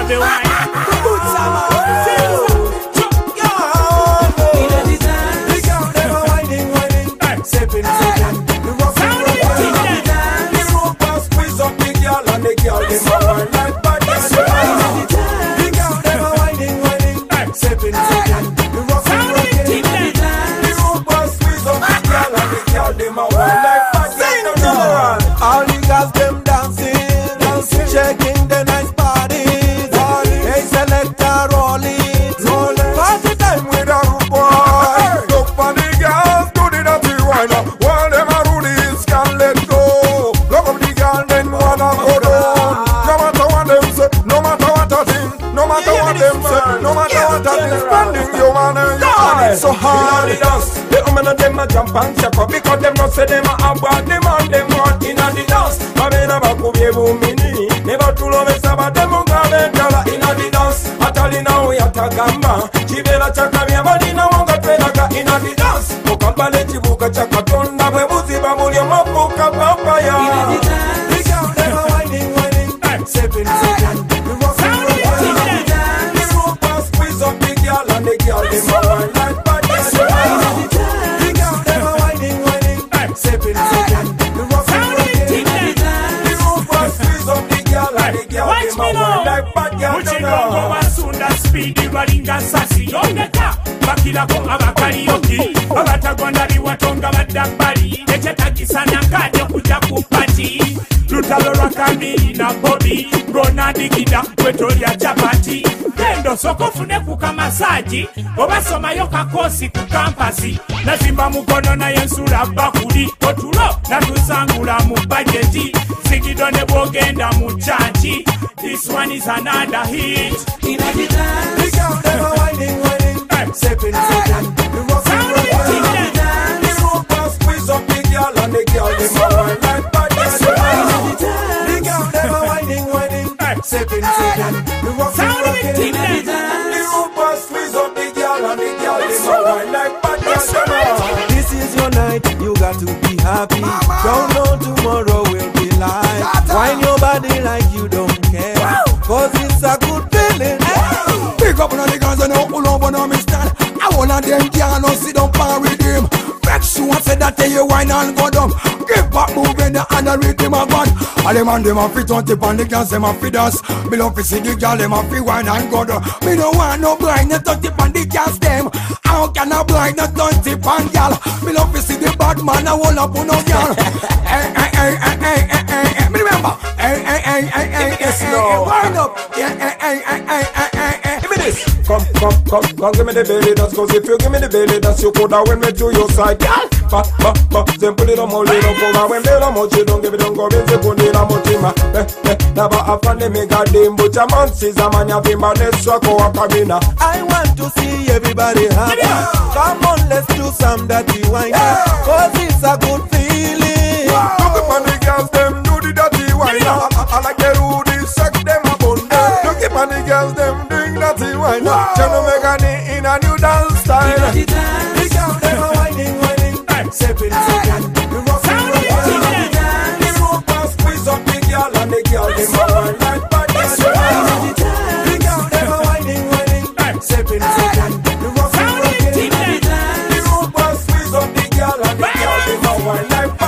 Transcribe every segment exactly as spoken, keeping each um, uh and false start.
have a wine. All the girls them dancing, dancing, shaking the nice bodies. They select a rolling, rolling. Party time with a rude boy. Look for the girls, do the dirty wine. While them a rudies can let go. Look up the girl, then wanna go down. No matter what them say, no matter what I think, no matter what them say, no matter what I think, spending your money, your money so hard. The women of them a jump and check up because them not say them a have what them and them want in the dance. Babena bakubye bumini never to love saba them ngale ndala in the dance. Atali na uyatagamba chibela chakamya bali na wanga twelaka in the dance. Mukambale chibuka chakatonda bwe buziba mulyo mafuka papaya. In the dance, we go them winding winding, seven seconds. We rock in the dance. The rope pass squeeze up the girl and the girl them a wine like bad. Watch me now. Muchino wasunda speedy balinga sasi yondeka bakirako abakaliyoki abatagwandali watonga badabbali ekyetakisana kade kuja ku pati lutalo lwa kamiri na bobi ngonadigida wetolya chapati gendo sokofune ku kamasaji obasomayo kakosi ku kampasi nazimba mukono naye nsula bakuli otulo natusangula mu bajeti sigido ne bwogenda mu chachi. This one is another hit. In a dance, we go them winding, winding, seven seconds. We rock and roll in a dance. The rope pass squeeze up the girl and the girl them a wine like bad. In a dance, we go them winding, winding, seven seconds. We rock and roll in a dance. The rope pass squeeze up the girl and the girl them a wine like bad. This is your night, you got to be happy. Don't know tomorrow will be live. Wine your body like you don't. Cause it's a good feeling. Hey. Pick up on the guns and don't pull over on me stand. I wanna them can't no sit down par with him. Make sure I say that you wine and go down. Give back moving the hand and rhythm of one. All them and them a fit on tip and the girls them a fit us. Me love to see the girl them a fit wine and go down. Me don't want no blind no touch tip and the girls them. How can I blind no touch tip and girl? Me love to see the bad man a hold up on no girl. Hey hey hey hey hey hey hey. Me remember. Hey hey hey hey hey hey. Wind up. Yeah hey hey hey hey hey hey. Give me this. Come come come come give me the belly dance. Cause if you give me the belly dance, you coulda win me to your side. Girl. Ba ba ba. Then put it on my little for when they don't want you don't give it don't go in the put it on my team. Eh eh. Never have fun they make a game, but your man says a man have him and let's rock our cabina. I want to see everybody happy. Come on, let's do some dirty wine. Cause it's a good feeling. Look up on the girls, them do the dirty wine. I like the Rudy, suck them up on them. Look up on the girls, them doing dirty wine. Trying to make a day in a new dance style. The girls, them are whining, whining. Seven seconds. The rock and roll. The rope pass squeeze up the girl and the girl, them are wine like bad. The girls, them are whining, whining. Seven seconds. The rock and roll. The rope pass squeeze up the girl and the girl, them are wine like bad.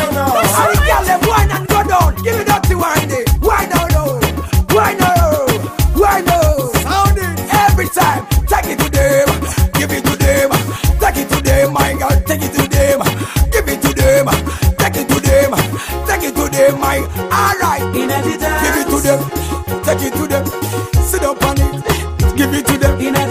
Give me that to wind it. Why no no? Why no? Why no? Sound it every time. Take it to them. Give it to them. Take it to them, my God. Take it to them. Give it to them. Take it to them. Take it to them, my. Alright. Give it to them. Take it to them. Sit up on it. Give it to them.